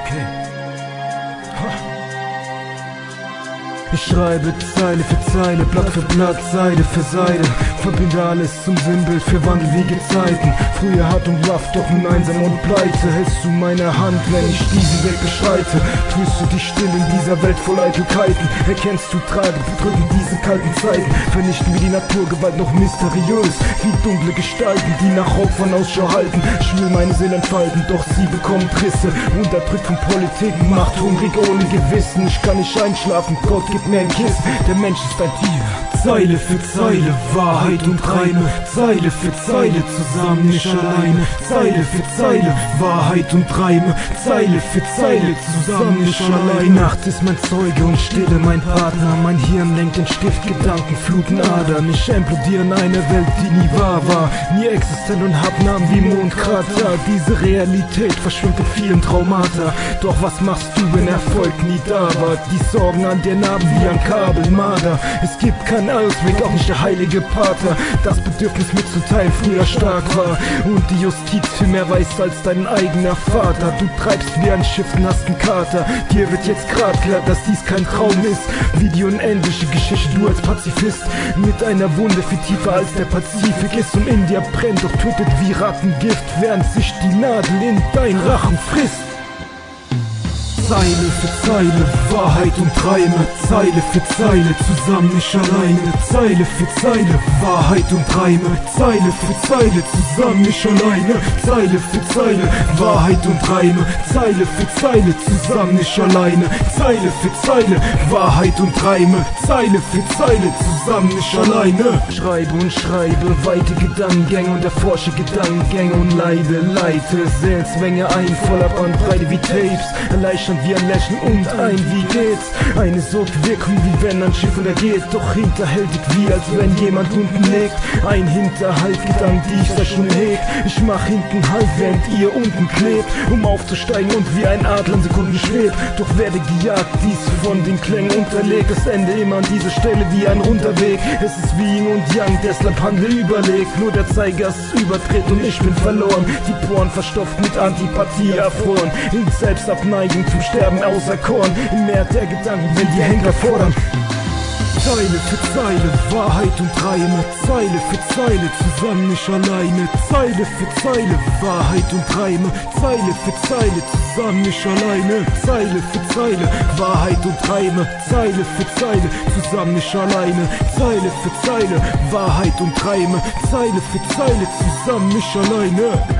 Okay. Ich schreibe Zeile für Zeile, Blatt für Blatt, Seite für Seite, verbinde alles zum Sinnbild für Wandel wie Gezeiten. Früher hart und rough, doch nun einsam und pleite. Hältst du meine Hand, wenn ich diesen Weg beschreite? Fühlst du dich still in dieser Welt voll Eitelkeiten? Erkennst du Trage, bedrücken diese kalten Zeiten? Vernichten wir die Naturgewalt noch mysteriös, wie dunkle Gestalten, die nach Opfern Ausschau halten. Ich will meine Seele entfalten, doch sie bekommt Risse, unterdrückt von Politik, Macht, hungrig ohne Gewissen. Ich kann nicht einschlafen, Gott gibt mir ein Kissen, der Mensch ist ein Tier. Zeile für Zeile, Wahrheit und Reime, Zeile für Zeile, zusammen nicht alleine. Zeile für Zeile, Wahrheit und Reime, Zeile für Zeile, zusammen nicht alleine. Die Nacht ist mein Zeuge und Stille mein Partner. Mein Hirn lenkt den Stift, Gedanken fluten Adern. Ich implodiere in eine Welt, die nie wahr war, nie existent und hab Namen wie Mondkrater. Diese Realität verschwimmt in vielen Traumata. Doch was machst du, wenn Erfolg nie da war? Die Sorgen an dir nahmen wie ein Kabelmarder. Es gibt keinen Ausweg, auch nicht der heilige Pater. Das Bedürfnis mitzuteilen früher stark war und die Justiz viel mehr weiß als dein eigener Vater. Du treibst wie ein Schiff und hast einen Kater. Dir wird jetzt grad klar, dass dies kein Traum ist, wie die unendliche Geschichte, du als Pazifist mit einer Wunde viel tiefer als der Pazifik ist und in dir brennt, doch tötet wie Rattengift, während sich die Nadel in dein Rachen frisst. Zeile für Zeile, Wahrheit und Reime, Zeile für Zeile, zusammen nicht alleine. Zeile für Zeile, Wahrheit und Reime, Zeile für Zeile, zusammen nicht alleine. Zeile für Zeile, Wahrheit und Reime, Zeile für Zeile, zusammen nicht alleine. Zeile für Zeile, Wahrheit und Reime, Zeile für Zeile, zusammen nicht alleine. Schreibe und schreibe, weite Gedankengänge und erforsche Gedankengänge und leite Seelenzwänge ein, voller Bandbreite wie Tapes, erleichtern wie ein Lächeln und ein wie geht's. Eine Sogwirkung wie wenn ein Schiff untergeht, doch hinterhältig wie als wenn jemand unten legt. Ein Hinterhaltgedanke, die ich seit Stunden heg. Ich mach hinten Halt, während ihr unten klebt, um aufzusteigen und wie ein Adler in Sekunden schwebt. Doch werde gejagt, dies von den Klängen unterlegt. Das Ende immer an dieser Stelle wie ein Runterweg. Es ist wie Yin und Yang, deshalb handle überlegt. Nur der Zeiger ist überdreht und ich bin verloren. Die Poren verstopft mit Antipathie erfroren, in Selbstabneigung zum Sterben auserkoren, im Meer der Gedanken, wenn die Henker fordern. Zeile für Zeile, Wahrheit und Reime, Zeile für Zeile, zusammen nicht alleine. Zeile für Zeile, Wahrheit und Reime, Zeile für Zeile, zusammen nicht alleine. Zeile für Zeile, Wahrheit und Reime, Zeile für Zeile, zusammen nicht alleine. Zeile für Zeile, Wahrheit und Reime, Zeile für Zeile, zusammen nicht alleine.